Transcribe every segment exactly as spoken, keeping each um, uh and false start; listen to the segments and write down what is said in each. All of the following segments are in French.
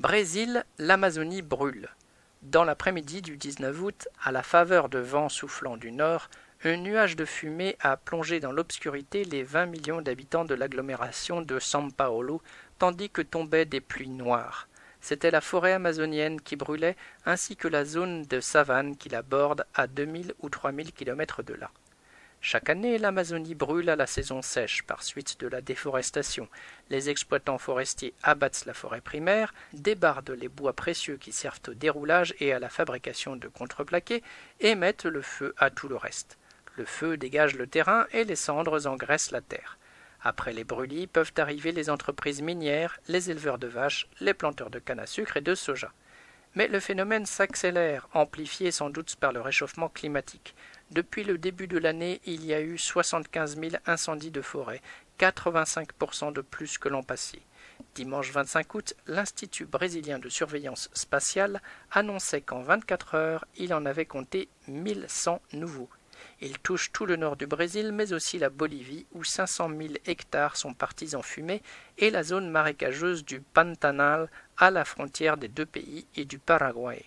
Brésil, l'Amazonie brûle. Dans l'après-midi du dix-neuf août, à la faveur de vents soufflant du nord, un nuage de fumée a plongé dans l'obscurité les vingt millions d'habitants de l'agglomération de São Paulo, tandis que tombaient des pluies noires. C'était la forêt amazonienne qui brûlait, ainsi que la zone de savane qui la borde à deux mille ou trois mille kilomètres de là. Chaque année, l'Amazonie brûle à la saison sèche par suite de la déforestation. Les exploitants forestiers abattent la forêt primaire, débardent les bois précieux qui servent au déroulage et à la fabrication de contreplaqués et mettent le feu à tout le reste. Le feu dégage le terrain et les cendres engraissent la terre. Après les brûlis peuvent arriver les entreprises minières, les éleveurs de vaches, les planteurs de canne à sucre et de soja. Mais le phénomène s'accélère, amplifié sans doute par le réchauffement climatique. Depuis le début de l'année, il y a eu soixante-quinze mille incendies de forêt, quatre-vingt-cinq pour cent de plus que l'an passé. Dimanche vingt-cinq août, l'Institut brésilien de surveillance spatiale annonçait qu'en vingt-quatre heures, il en avait compté mille cent nouveaux. Il touche tout le nord du Brésil, mais aussi la Bolivie, où cinq cent mille hectares sont partis en fumée, et la zone marécageuse du Pantanal, à la frontière des deux pays et du Paraguay.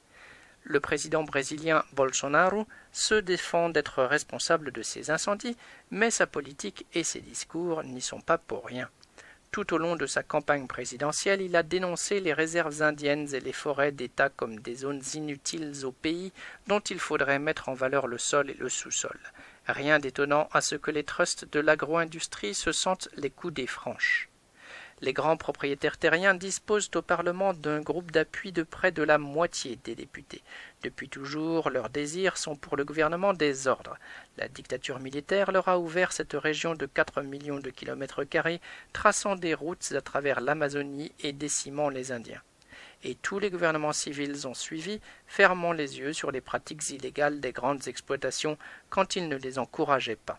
Le président brésilien Bolsonaro se défend d'être responsable de ces incendies, mais sa politique et ses discours n'y sont pas pour rien. Tout au long de sa campagne présidentielle, il a dénoncé les réserves indiennes et les forêts d'État comme des zones inutiles au pays dont il faudrait mettre en valeur le sol et le sous-sol. Rien d'étonnant à ce que les trusts de l'agro-industrie se sentent les coudées franches. Les grands propriétaires terriens disposent au Parlement d'un groupe d'appui de près de la moitié des députés. Depuis toujours, leurs désirs sont pour le gouvernement des ordres. La dictature militaire leur a ouvert cette région de quatre millions de kilomètres carrés, traçant des routes à travers l'Amazonie et décimant les Indiens. Et tous les gouvernements civils ont suivi, fermant les yeux sur les pratiques illégales des grandes exploitations quand ils ne les encourageaient pas.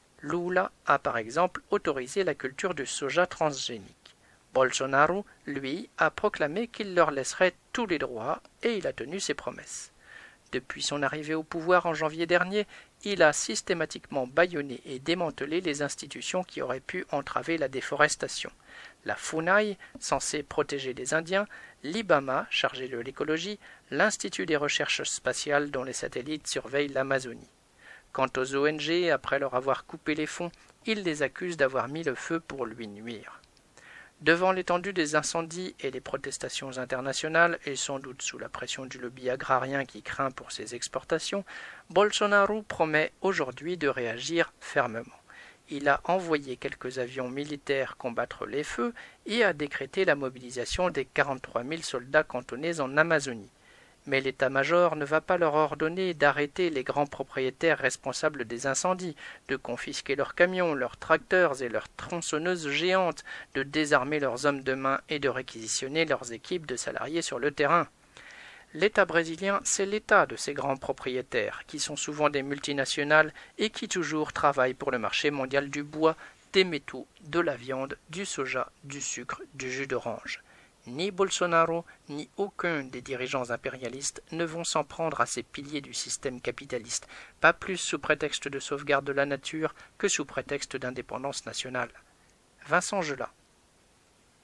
Lula a par exemple autorisé la culture du soja transgénique. Bolsonaro, lui, a proclamé qu'il leur laisserait tous les droits et il a tenu ses promesses. Depuis son arrivée au pouvoir en janvier dernier, il a systématiquement bâillonné et démantelé les institutions qui auraient pu entraver la déforestation. La FUNAI, censée protéger les Indiens, l'IBAMA, chargé de l'écologie, l'Institut des recherches spatiales dont les satellites surveillent l'Amazonie. Quant aux O N G, après leur avoir coupé les fonds, il les accuse d'avoir mis le feu pour lui nuire. Devant l'étendue des incendies et les protestations internationales, et sans doute sous la pression du lobby agrarien qui craint pour ses exportations, Bolsonaro promet aujourd'hui de réagir fermement. Il a envoyé quelques avions militaires combattre les feux et a décrété la mobilisation des quarante-trois mille soldats cantonnés en Amazonie. Mais l'état-major ne va pas leur ordonner d'arrêter les grands propriétaires responsables des incendies, de confisquer leurs camions, leurs tracteurs et leurs tronçonneuses géantes, de désarmer leurs hommes de main et de réquisitionner leurs équipes de salariés sur le terrain. L'État brésilien, c'est l'État de ces grands propriétaires, qui sont souvent des multinationales et qui toujours travaillent pour le marché mondial du bois, des métaux, de la viande, du soja, du sucre, du jus d'orange. Ni Bolsonaro, ni aucun des dirigeants impérialistes ne vont s'en prendre à ces piliers du système capitaliste, pas plus sous prétexte de sauvegarde de la nature que sous prétexte d'indépendance nationale. Vincent Gelat.